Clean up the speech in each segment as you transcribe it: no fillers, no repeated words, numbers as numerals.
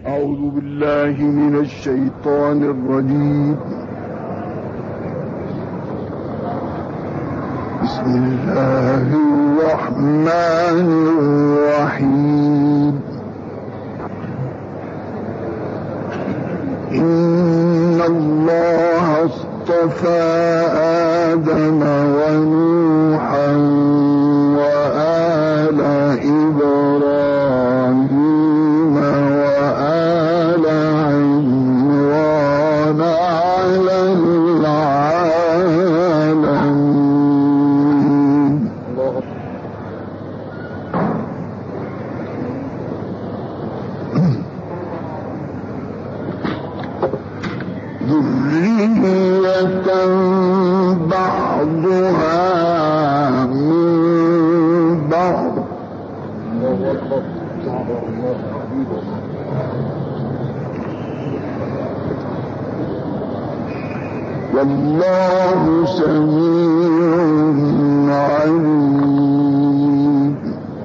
أعوذ بالله من الشيطان الرجيم. بسم الله الرحمن الرحيم. إن الله اصطفى آدم ونوحا وآل إبراهيم وآل عمران على العالمين. ذرية بعضها من بعض. والله سميع عليم.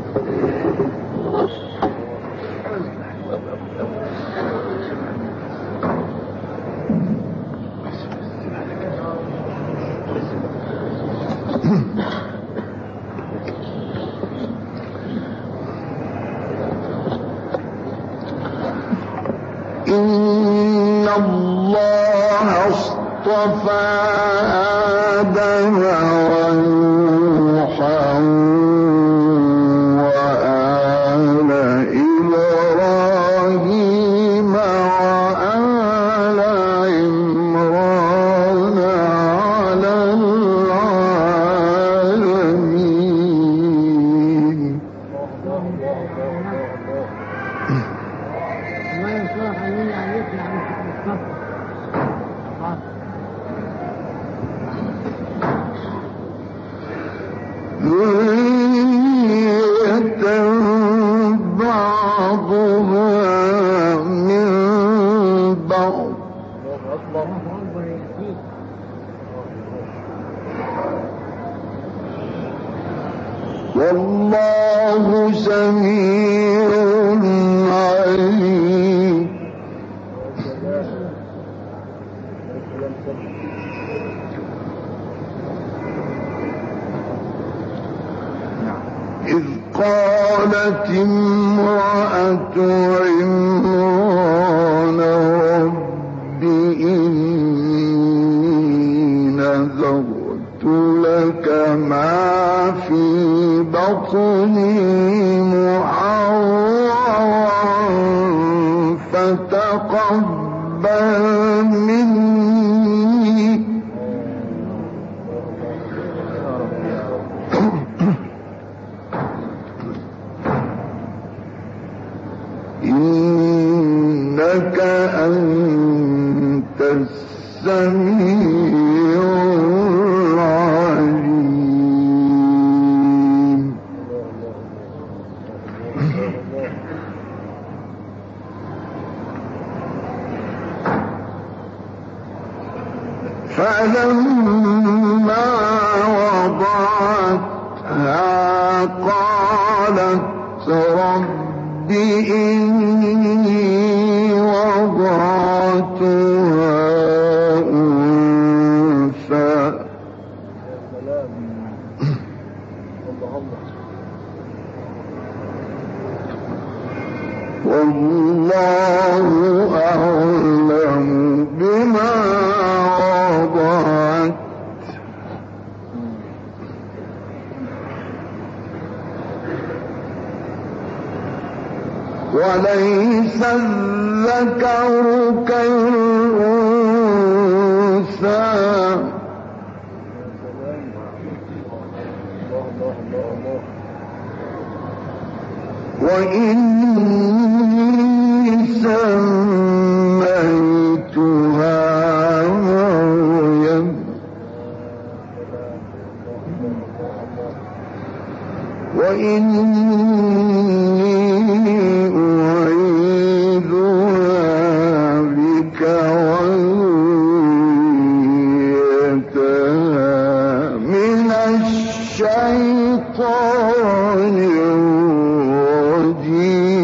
إن الله اصطفى آدم ونوحا وآل إبراهيم وآل عمران على العالمين. ذرية بعضها من بعض. والله سميع عليم. إذ قالت امرأة عمران رب إني نذرت لك ما في بطني محررا فتقبل مني. إنك أنت السميع العليم. فلما وضعتها قالت رب إني وضعتها أنثى والله أعلم بما وضعت وليس الذكر كالأنثى وإني سميتها مريم وإني أعيذها بك وذريتها من الشيطان الرجيم.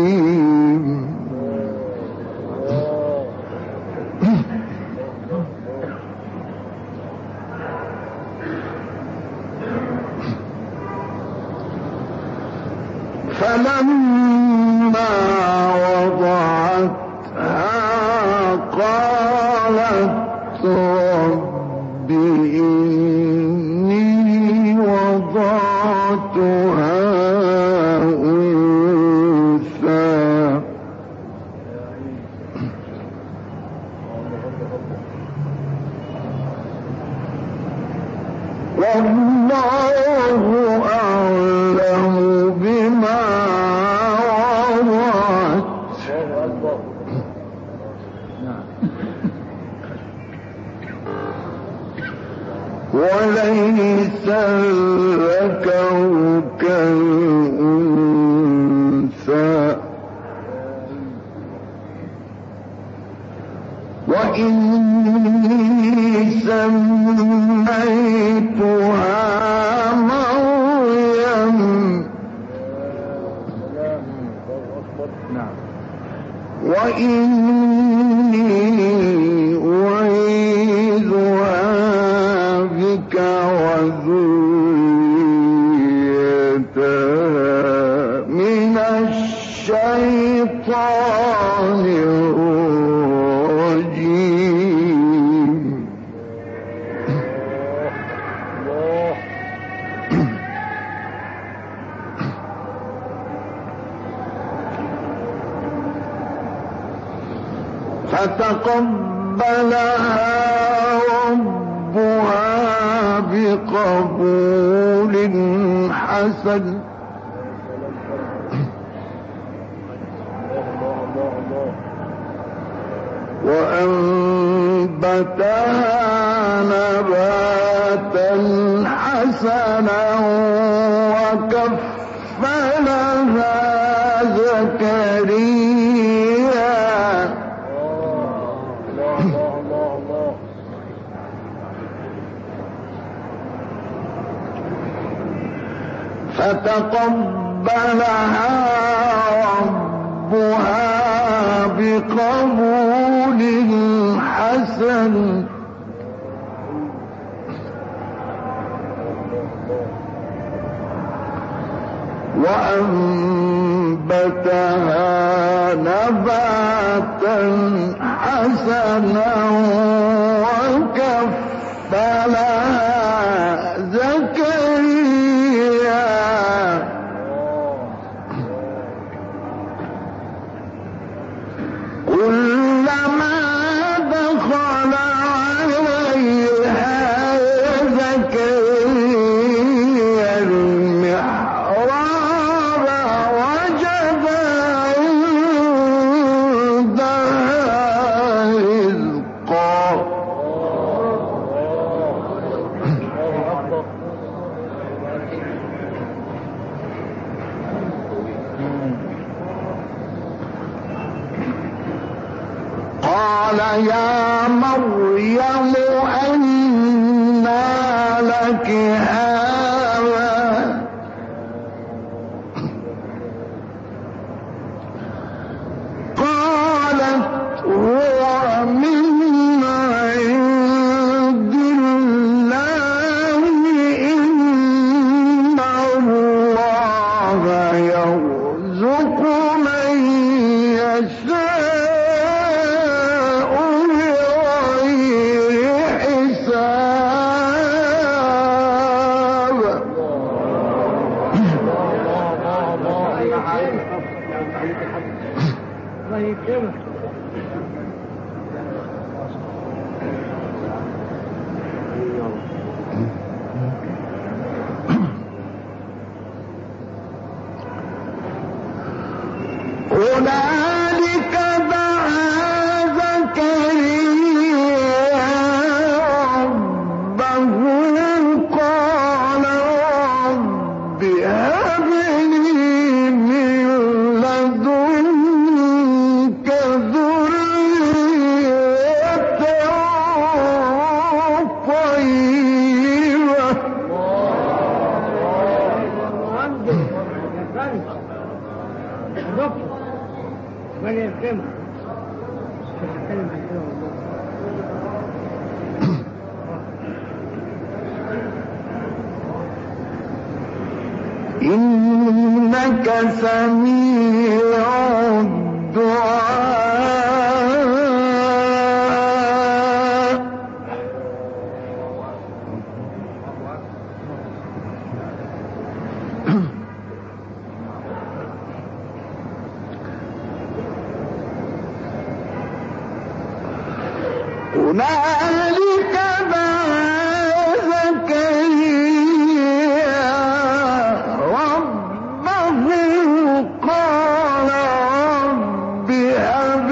وليس الذكر كالأنثى وإني سميتها مريم وإني أعيذها بك وذريتها من الشيطان الرجيم فتقبلها ربها بقبول حسن وأنبتها نباتا حسنا وكفلها زكريا فتقبلها ربها بقبول حسن وأنبتها نباتا حسنا وكفلها زكريا كلما دخل عليها زكريا المحراب وجد عندها رزقا قال يا مريم أنى لك هذا قالت هو من عند الله إن الله يرزق من يشاء هنالك دعا زكريا ربه قال رب هب لي من لدنك ذرية طيبة من يكرمه إنك سميع الدعاء هنالك دعا زكريا ربه قال رب هب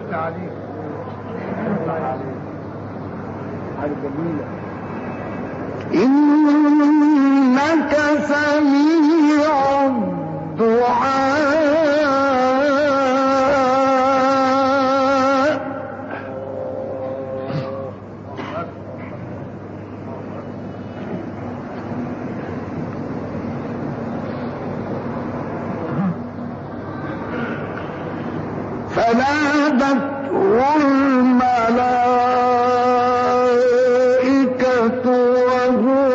يفتح عليك. إنك سميع الدعاء فنادته الملائكة وهو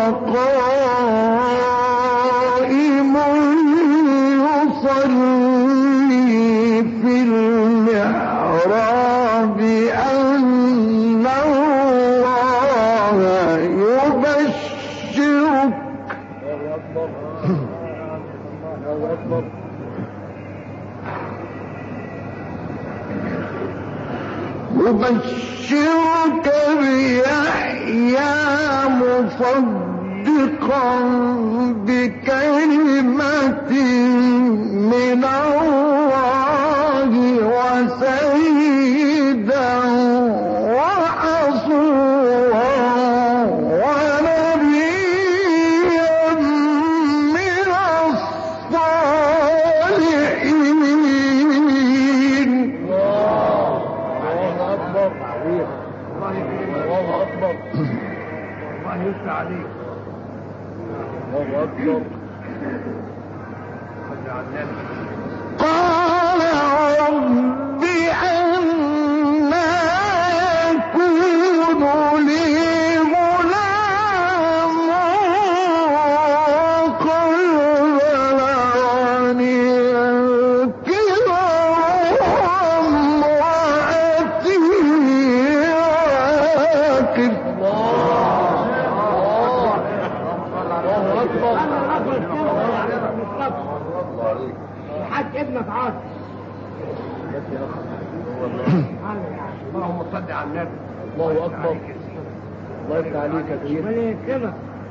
قائم يصلي في المحراب أن الله يبشرك بيحيى مصدقا بكلمة من الله وسيدا وحصورا ونبيا من الصالحين. الله أكبر. الله يفتح عليك. الله أكبر. قال رب أنى يكون لي غلام وقد بلغني الكبر وامرأتي عاقر. الحاج ابنك عاصي. اللهم صل على النبي. الله اكبر. الله يفتح عليك يا كبير. ربنا يكرمك.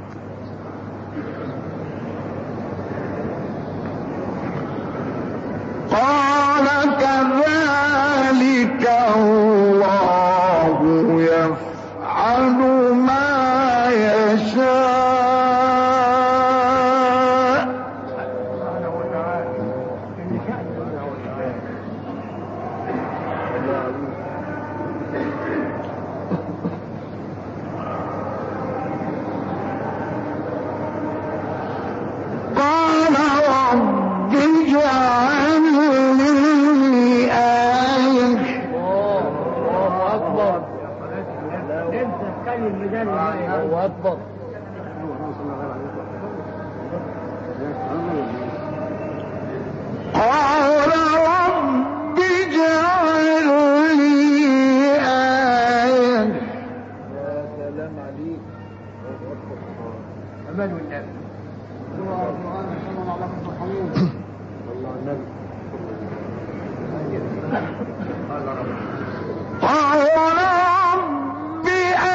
قال كذلك الله يفعل ما يشاء. قال رب اجعل لي آية. الله أكبر. انت تكلم بدل الله أكبر. قال رب اجعل لي آية. يا سلام عليك. أمان والنبي. قال رب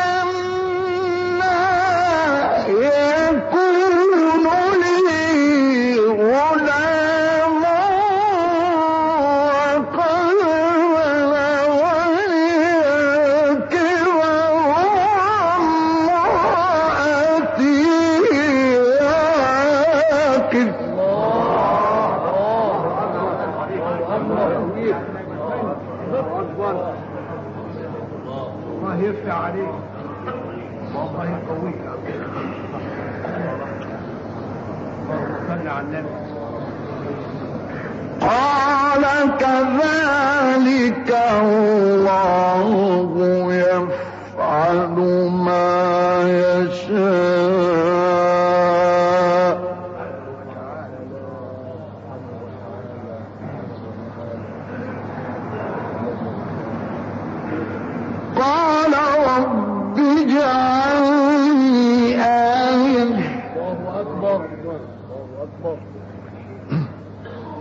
أنى يكون لي غلام وقد بلغني الكبر وامرأتي عاقر. الله يفتح عليك. والله يقويك. اللهم صل على النبي. قال كذلك الله يفعل ما يشاء. قال رب اجعل لي آية. الله أكبر. الله أكبر.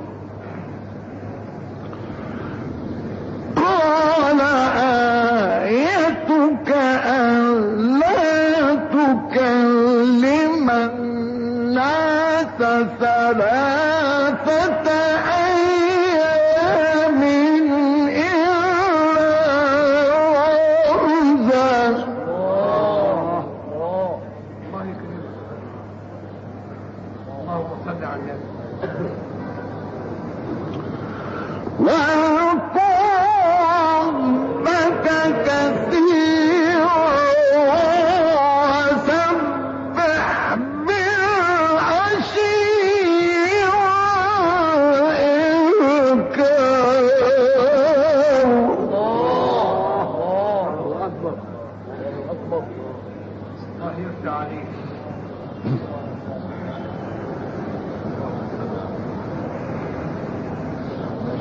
قال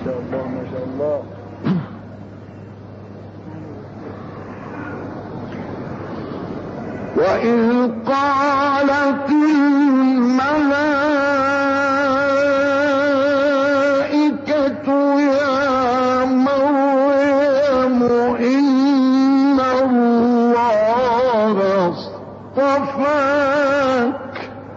شاء الله ما شاء الله. وإذ قالت الملائكة يا مريم إن الله اصطفاك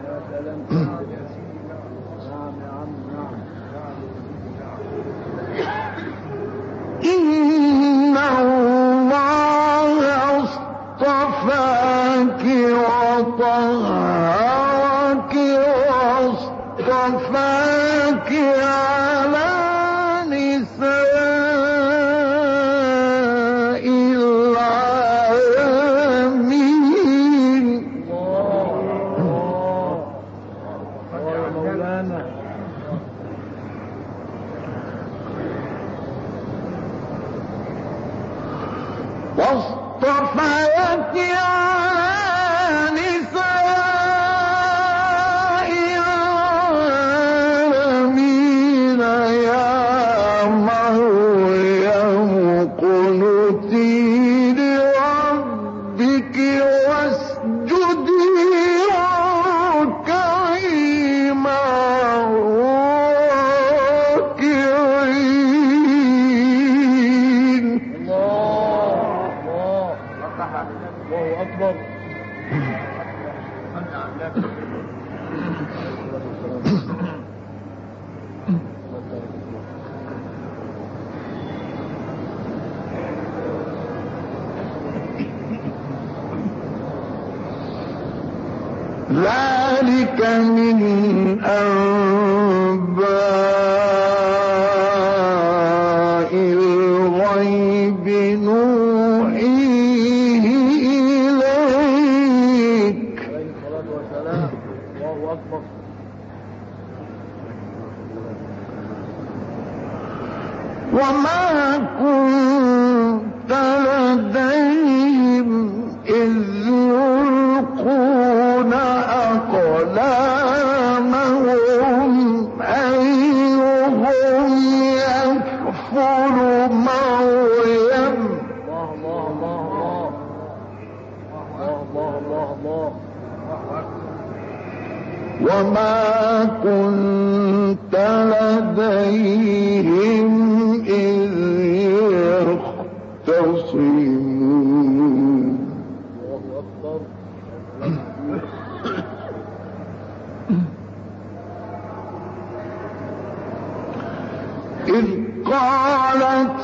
إن الله اصطفاك وطهرك واصطفاك على نساء العالمين. يا مولانا. واصطفاك على نساء العالمين يا مريم اقنتي لربك واسجدي واركعي مع الراكعين. الله أكبر. ذلك من أنباء الغيب نوحيه إليك. عليه الصلاة والسلام. الله أكبر. وما كنت لديهم إذ يلقون أقلامهم أيهم يكفل مريم. الله الله الله الله الله الله. وما كنت لديهم إذ يختصمون. الله أكبر. إذ قالت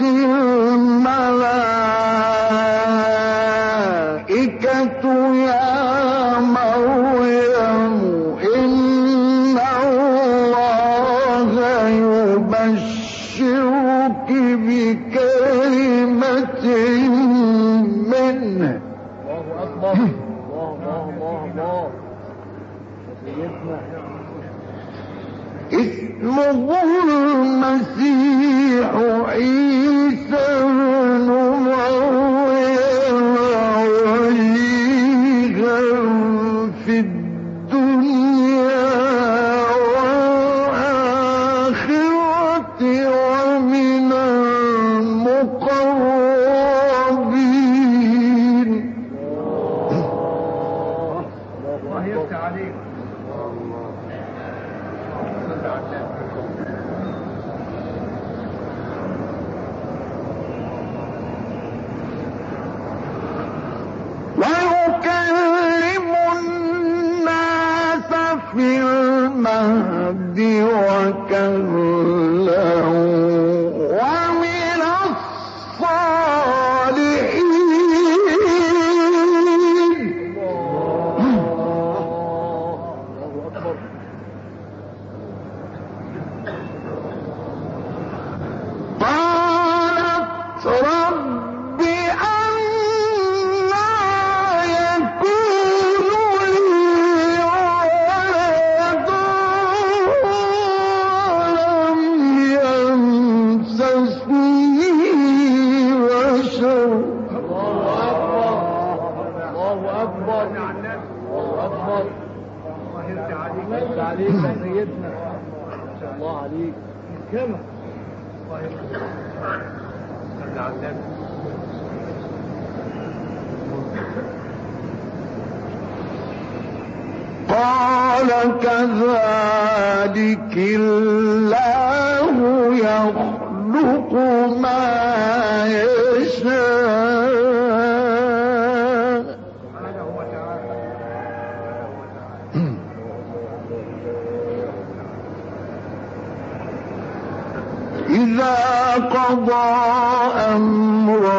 الملائكة يا مريم إن الله يبشرك بكلمة منه. الله أكبر. الله الله الله الله. سيدنا اسمه المسيح عيسى بن مريم وجيها في الدنيا والآخرة ومن المقربين. الله يفتح عليك. ويكلم الناس في المهد وكهلا ومن الصالحين. الله أكبر. قالت رب أنى يكون لي ولد ولم يمسسني بشر. الله أكبر. الله أكبر. الله يفتح عليك. يفتح عليك يا سيدنا. ما شاء الله عليك. كما قال كذلك الله يخلق ما يشاء إذا قضى أمرا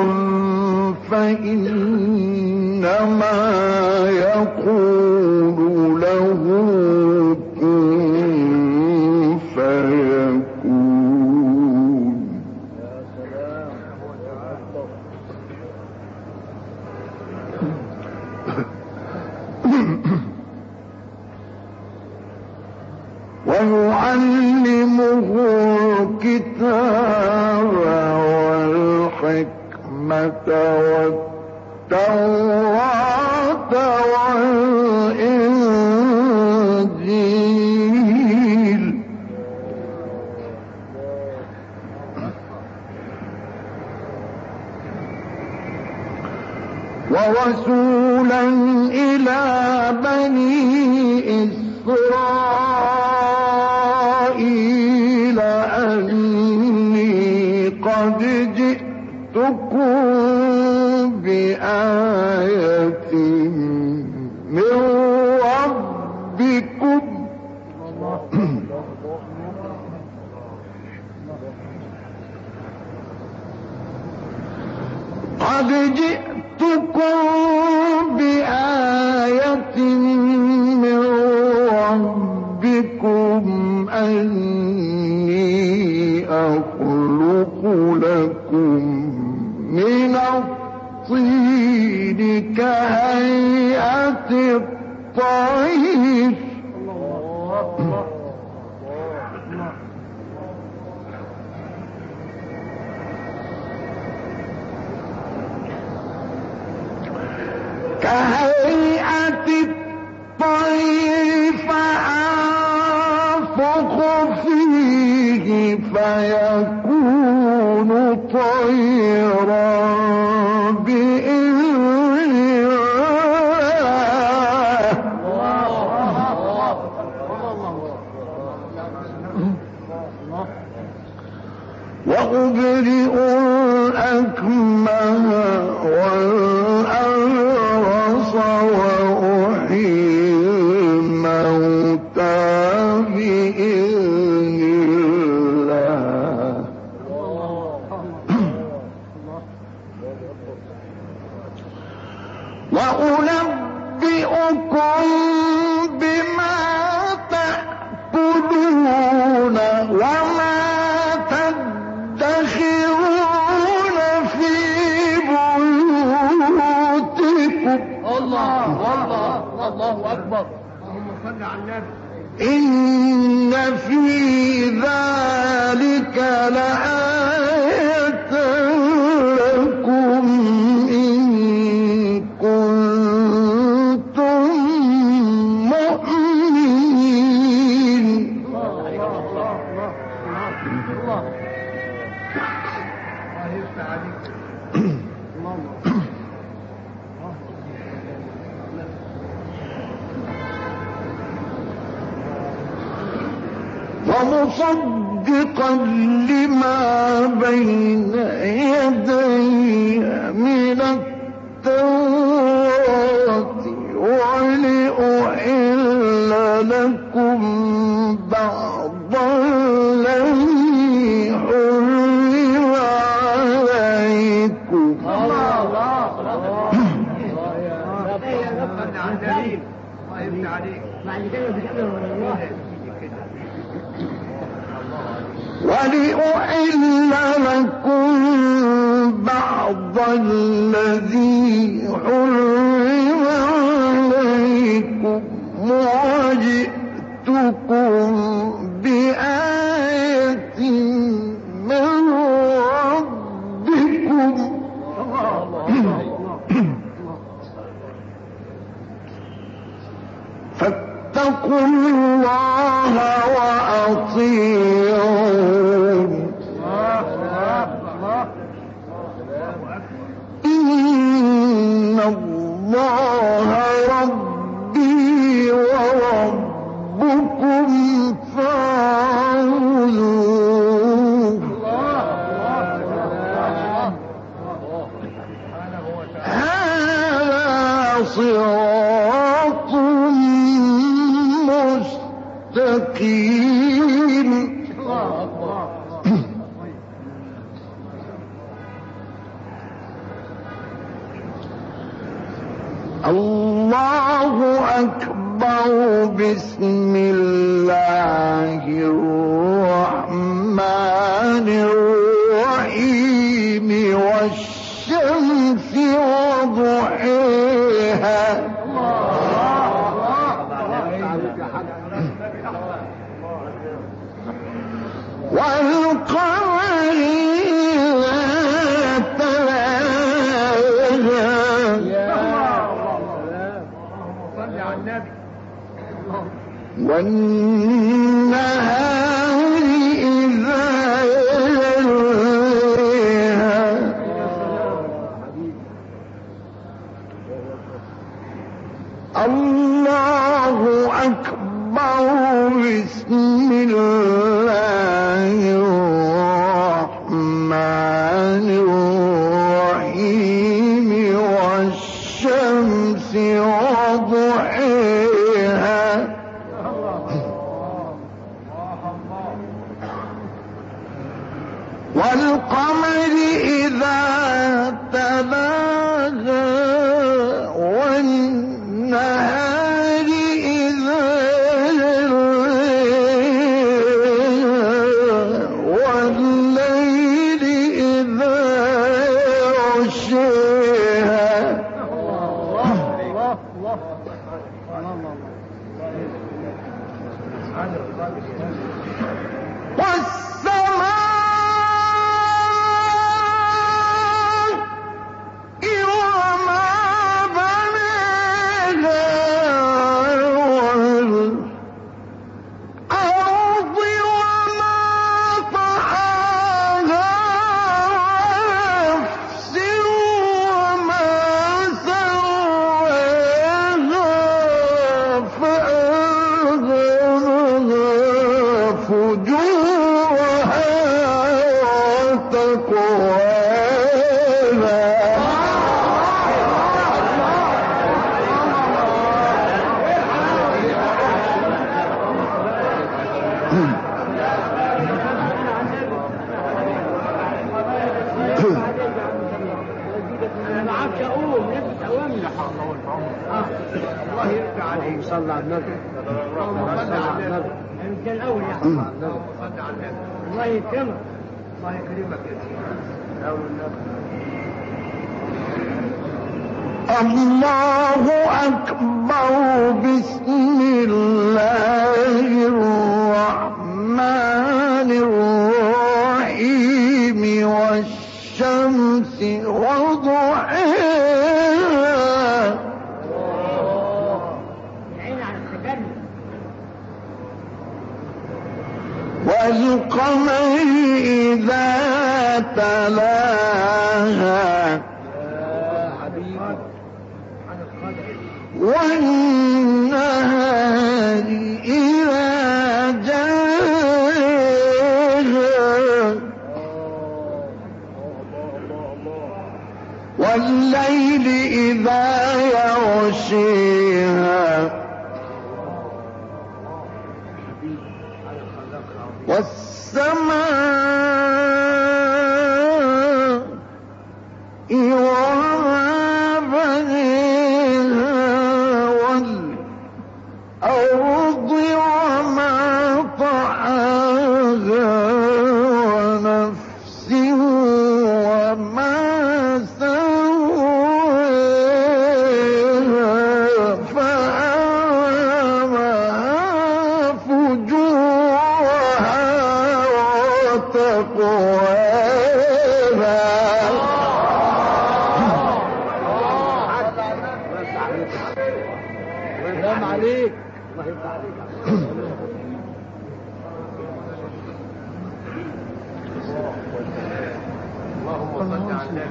فإنما يقول له كن فيكون. ويعلمه الكتاب والحكمة والتوراة والإنجيل ورسولا إلى بني إسرائيل أني قد جئتكم بآية من ربكم قد جئتكم بآية من ربكم أني أخلق لكم من الطين كهيئة الطير كهيئة الطير فأنفخ فيه فيكون طيرا بإذن الله وأبرئ الأكمه والأبرص وأحيي الموتى بإذن الله وأنبئكم بما تأكلون وما تدخرون في بيوتكم. الله أكبر. اللهم صل على النبي. إن في ذلك لآية لكم إن كنتم مؤمنين. ومصدقا لما بين يدي من التوراة ولأحل لكم بعض الذي حرم عليكم. ولأحل لكم بعض الذي حرم عليكم وجئتكم بآية من ربكم فاتقوا الله وأطيعون. الله أكبر. بسم الله الرحمن الرحيم. والشمس وضحيها. والقمر إذا تلاها. والنهار إذا جلاها. الله أكبر. بسم الله الرحمن الرحيم. والشمس وضحيها. والقمر إذا تلاها. والنهار إذا جلاها. والليل إذا يغشاها. صلى على النبي. انت الاول يا حبيبي. الله يكرمك. الله يكرمك يا سيدي. الله أكبر. بسم الله الرحمن الرحيم. والشمس وضحيها. والقمر إذا تلاها. والنهار إذا جلاها. والليل إذا يغشيها. والسماء وما بنيها. والأرض وما طحاها. ونفس وما سواها. فألهمها فجورها وتقواها. سلام عليك. الله يفتح عليك. اللهم صل على النبي.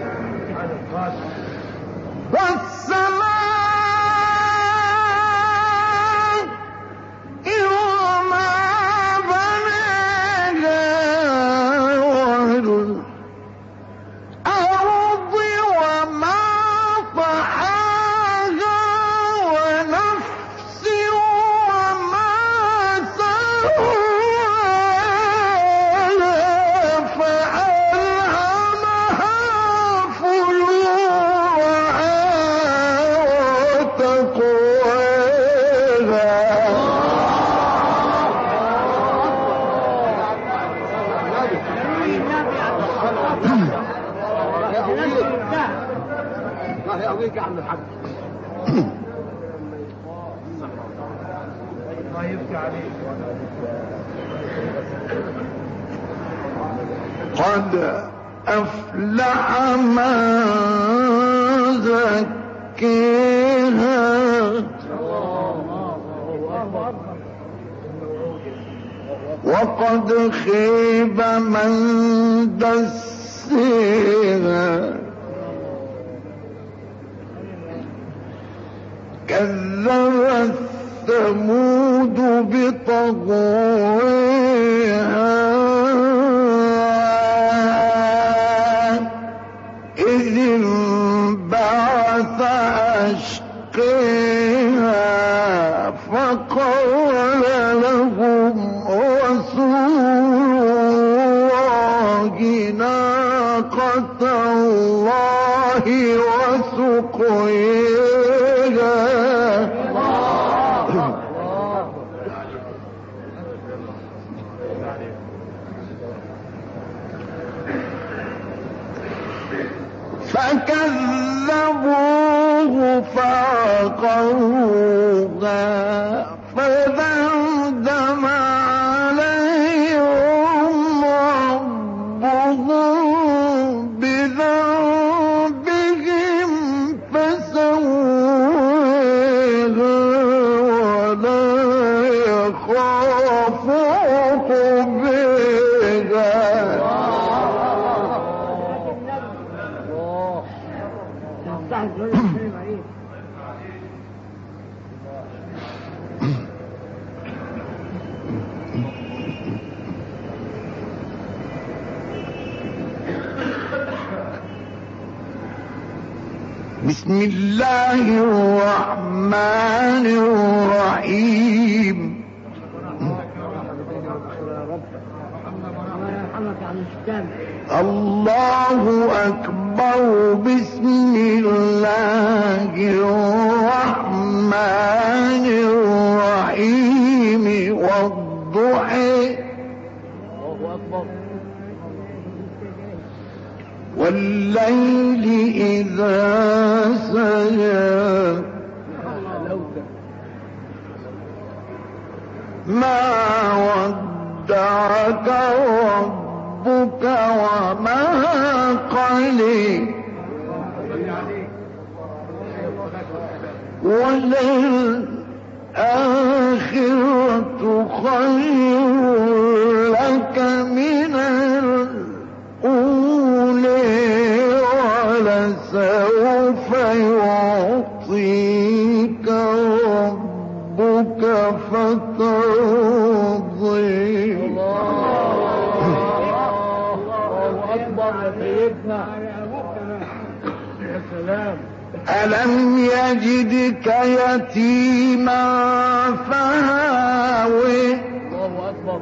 والسماء وما بناها. والأرض وما طحاها. ونفس وما سواها. الله يقويك يا عم الحاج. الله يفتح عليك. قد أفلح من زكيها وقد خيب من دسيها كذبت ثمود بطغويها إذ انبعث أشقيها فقال لهم رسول الله ناقة الله وسقيها فكذبوه فعقروها فدمدم عليهم ربهم بذنبهم فسويها ولا يخاف عقباها. بسم الله الرحمن الرحيم. الله أكبر. بسم الله الرحمن الرحيم. والضحى والليل إذا سجى ما ودعك ربك وما قلى وللآخرة خير لك من الأولى ولسوف يعطيك ربك فترضي. الله أكبر يا سيدنا. يا سلام. ألم يجدك يتيما فآوى. الله أكبر.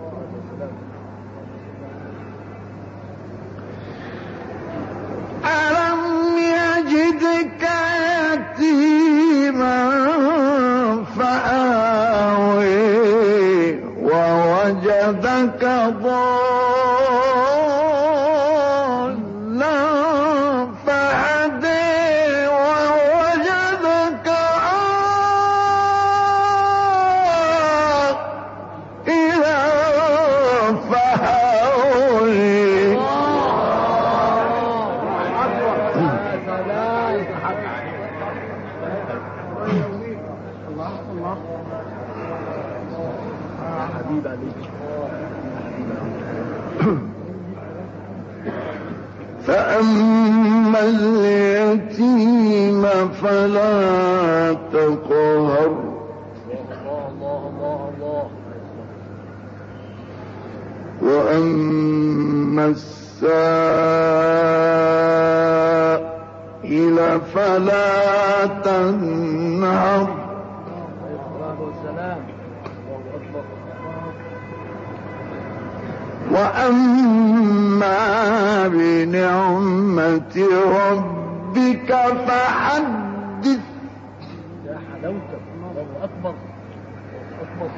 ألم يجدك يتيما فآوى ووجدك ضالا فهدى ووجدك عائلا فأغنى. فأما اليتيم فلا تقهر وأما السائل فلا تنهر وأما بنعمة ربك فحدث. يا حلاوتك. الله أكبر. أكبر.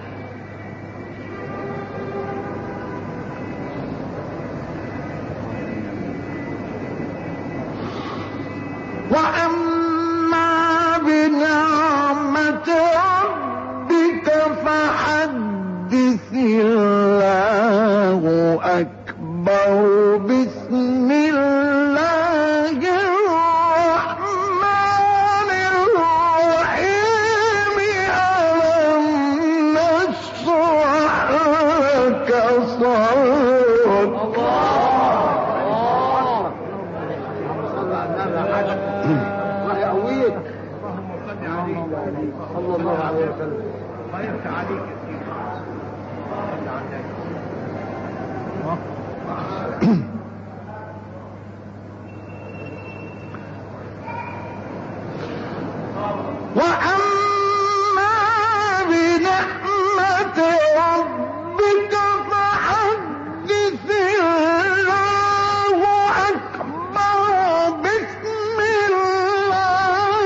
أكبر بسم الله الرحمن الرحيم ألم نشرح لك صدرك صلى الله عليه وسلم. وأما بنعمة ربك فحدث الله أكبر بسم الله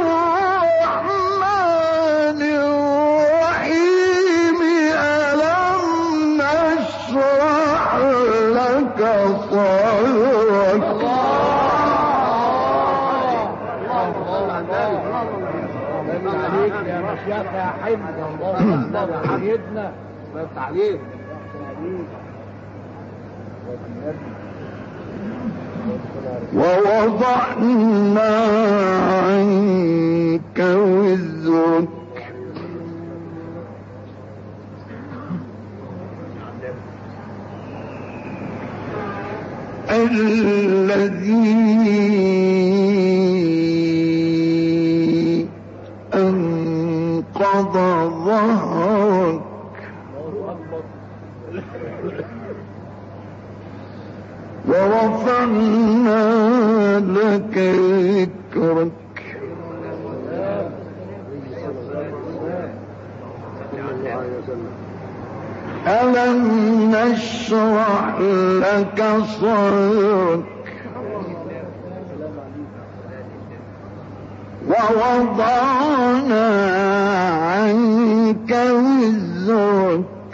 الرحمن الرحيم ألم نشرح لك صدرك عليك يا مشيخ يا حبنا الله أكبر يا حبيبنا بس عليك ووضعنا عنك وزرك الذي أنقض ظهرك ورفعنا لك ذكرك ألم نشرح لك صدرك ووضعنا عنك وزرك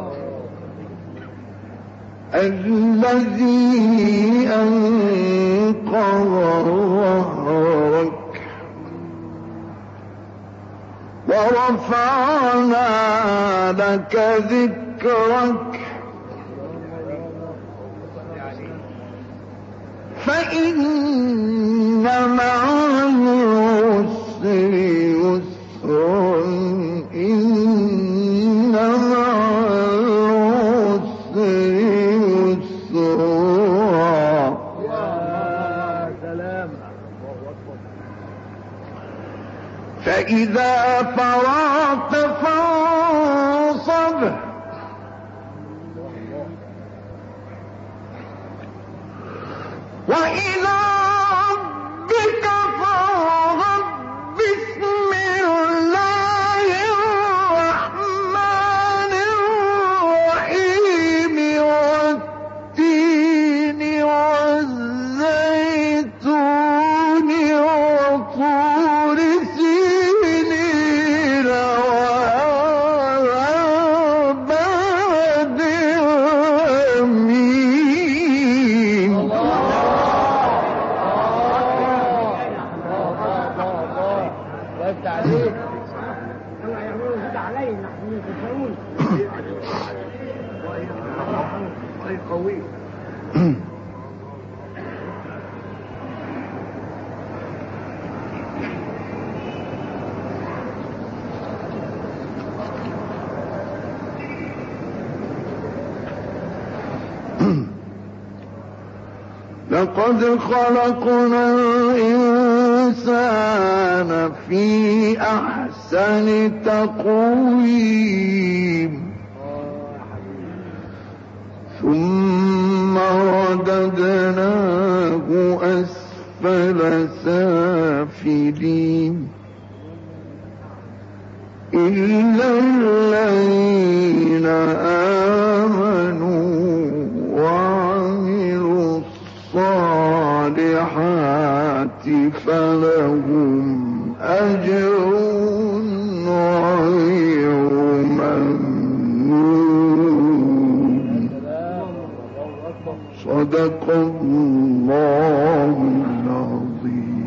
الذي أنقض ظهرك ورفعنا لك ذكرك فإن مع العسر يسرا إن مع العسر يسرا فإذا فرغت فانصب وإلى ربك فارغب بسم الله الرحمن الرحيم والتين والزيتون وطور سينين وهذا البلد الأمين عليك الله يعملوا كده علينا نحن نتساوون الله قوي لقد خلقنا الإنسان في أحسن تقويم ثم رددناه أسفل سافلين إلا الذين آمنوا وعملوا الصالحات فلهم أجر غير ممنون صدق الله العظيم.